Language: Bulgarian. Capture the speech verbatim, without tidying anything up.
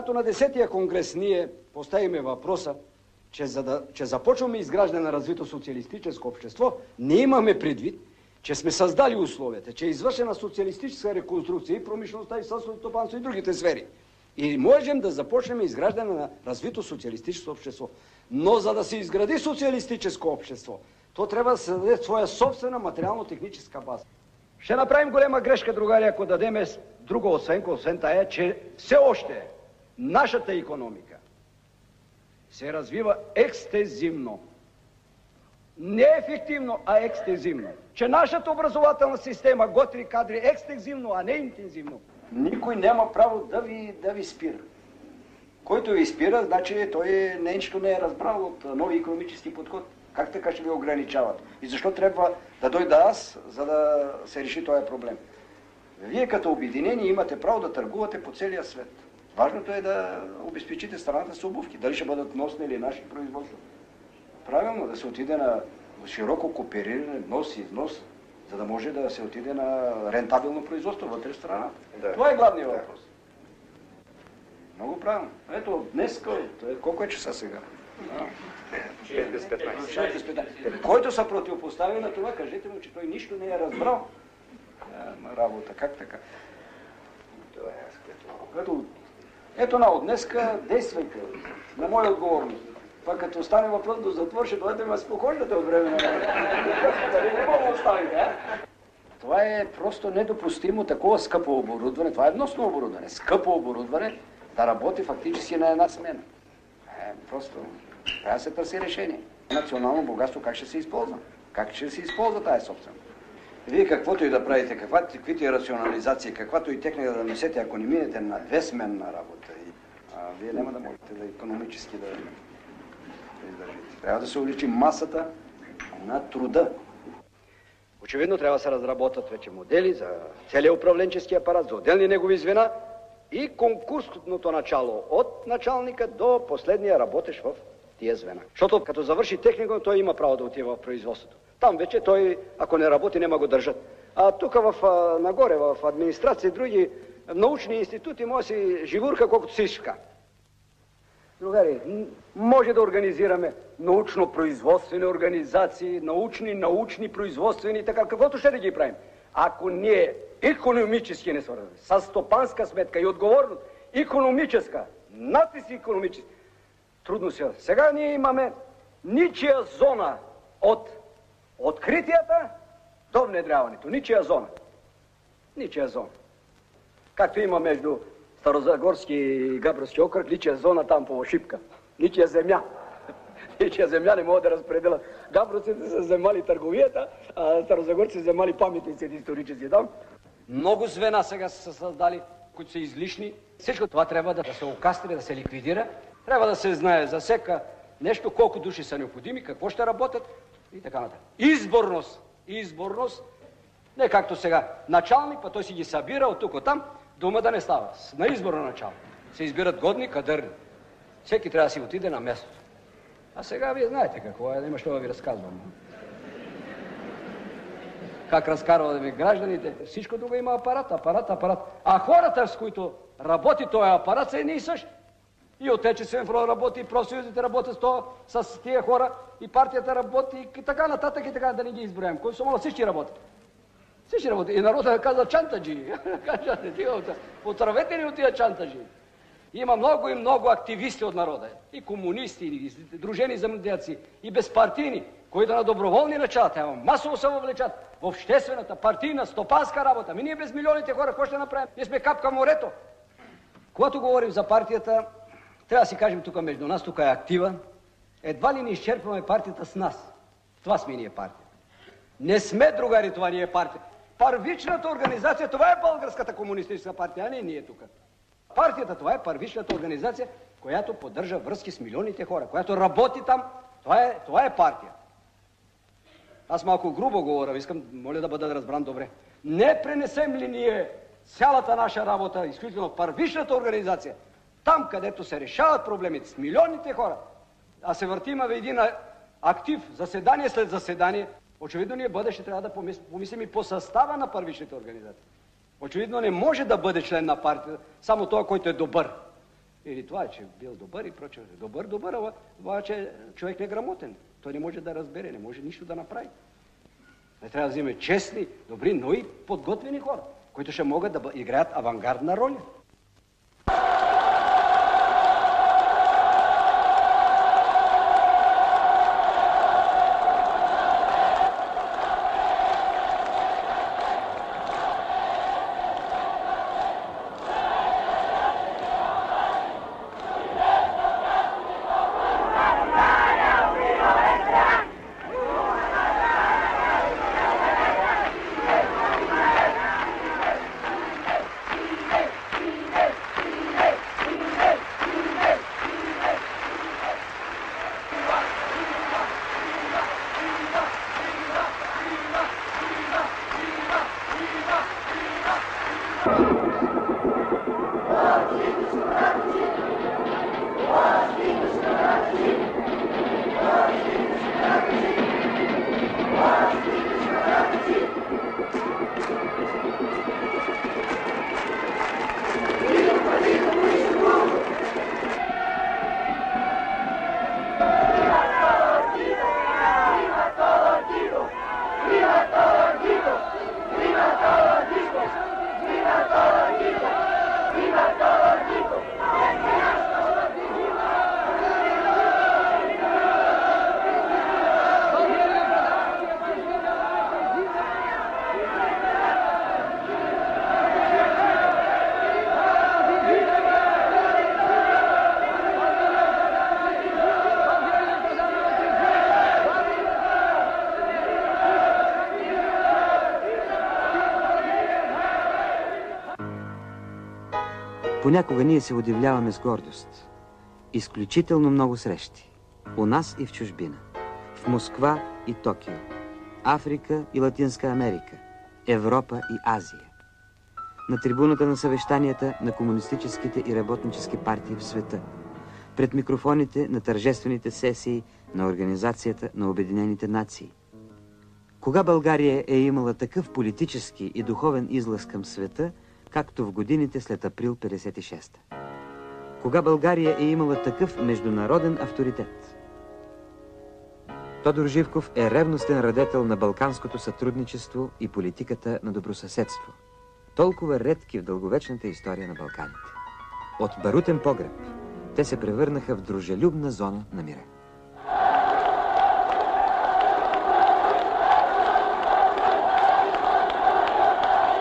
Когато на десетия конгрес ние поставиме въпроса, че, за да, че започваме изграждане на развито социалистическо общество, не имаме предвид, че сме създали условията, че е извършена социалистическа реконструкция и промишлеността, и селското стопанство, и другите сфери. И можем да започнем изграждане на развито социалистическо общество. Но за да се изгради социалистическо общество, то трябва да се даде своя собствена материално-техническа база. Ще направим голема грешка, другари, ако дадем друга оценка, освен тая, че все още нашата икономика се развива екстезивно. Не ефективно, а екстезивно. Че нашата образователна система готви кадри екстезивно, а не интензивно. Никой няма право да ви, да ви спира. Който ви спира, значи той нещо не е разбрал от нови икономически подход. Как така ще ви ограничават? И защо трябва да дойда аз, за да се реши този проблем? Вие като обединение имате право да търгувате по целия свет. Важното е да обезпечите страната с обувки. Дали ще бъдат носни или наши производства. Правилно да се отиде на широко коопериране, внос и износ, за да може да се отиде на рентабилно производство вътре в страната. Да. Това е главният да. въпрос. Много правилно. Ето, днес, колко е часа сега? шест без петнайсет. Който се противопостави на това, кажете му, че той нищо не е разбрал. А, работа, как така? Ето, ето на от днеска действайте на моя отговорност. Пак като стане въпрос до затвор, ще дойдете ме спокойствате от време на време. Дали не мога да оставите, а? Това е просто недопустимо, такова скъпо оборудване, това е вносно оборудване, скъпо оборудване, да работи фактически на една смена. Е, просто трябва да се търси решение. Национално богатство как ще се използва? Как ще се използва тази собственост? Вие каквото и да правите, каквито и рационализации, каквато и техника да носете, ако не минете на двесменна работа, а, вие няма да можете да икономически да издържите. Трябва да се увеличи масата на труда. Очевидно трябва да се разработят вече модели за целия управленчески апарат, за отделни негови звена и конкурсното начало от началника до последния работещ в тия звена. Защото като завърши техника, той има право да отива в производството. Там вече той, ако не работи, няма го държат. А тук в, нагоре, в администрация и други научни институти, може си живурка колкото си иска. Другари, може да организираме научно-производствени организации, научни, научни, производствени, така, каквото ще да ги правим. Ако ние икономически не свързваме, с стопанска сметка и отговорност, икономическа, натиск икономически, трудно се. Сега ние имаме ничия зона от откритията до внедряването. Ничия зона. Ничия зона. Както има между Старозагорски и Габровски окръг, ничия зона там по Шипка. Ничия земя. Ничия земя не могат да разпределят. Габровците са вземали търговията, а Старозагорците са вземали паметниците исторически там. Много звена сега са създали, които са излишни. Всичко това трябва да се окастри, да се ликвидира. Трябва да се знае за всяка нещо, колко души са необходими, какво ще работят и така нататък. Изборност. Изборност. Не както сега. Началник, па той си ги събира от тук, от там. Дума да не става. На избор на начало. Се избират годни, кадърни. Всеки трябва да си отиде на мястото. А сега вие знаете какво е, няма що да ви разказвам. Как разкарваме гражданите. Всичко друго има апарат, апарат, апарат. А хората, с които работи този апарат, са едни и същи. И Отечествен фронт работи, и профсъюзите работят с, то, с тия хора, и партията работи, и така нататък, и така да не ги изброем. Кой са мала, всички работят. Всички работят. И народът казва чантаджи. Отравете ли от тия чантаджи? Има много и много активисти от народа. И комунисти, и дружени земеделци, и безпартийни, които на доброволни начала трябва масово се въвлечат в обществената, партийна, стопанска работа. Ми ние без милионите хора, какво ще направим? Ние сме капка в морето. Когато говорим за партията, трябва да си кажем тук между нас, тук е актива. Едва ли не изчерпваме партията с нас. Това сме ние партия. Не сме, другари, това ни е партия. Първичната организация, това е Българската комунистическа партия, а не ние тук. Партията, това е първичната организация, която поддържа връзки с милионите хора, която работи там. Това е, това е партия. Аз малко грубо говоря, искам, моля да бъда разбран добре. Не пренесем ли ние цялата наша работа, изключително в първичната организация, там, където се решават проблемите с милионите хора, а се въртим в един актив, заседание след заседание, очевидно ние бъдеще трябва да помислим, помислим и по състава на първичните организации. Очевидно не може да бъде член на партията само той, който е добър. Или това, че бил добър и прочее. Добър, добър, ама обаче човек не е грамотен. Той не може да разбере, не може нищо да направи. Не трябва да вземе честни, добри, но и подготвени хора, които ще могат да играят авангардна роля. Понякога ние се удивляваме с гордост. Изключително много срещи. У нас и в чужбина. В Москва и Токио. Африка и Латинска Америка. Европа и Азия. На трибуната на съвещанията на комунистическите и работнически партии в света. Пред микрофоните на тържествените сесии на Организацията на Обединените нации. Кога България е имала такъв политически и духовен излъз към света, както в годините след април петдесет и шеста. Кога България е имала такъв международен авторитет? Тодор Живков е ревностен радетел на балканското сътрудничество и политиката на добросъседство. Толкова редки в дълговечната история на Балканите. От барутен погреб те се превърнаха в дружелюбна зона на мира.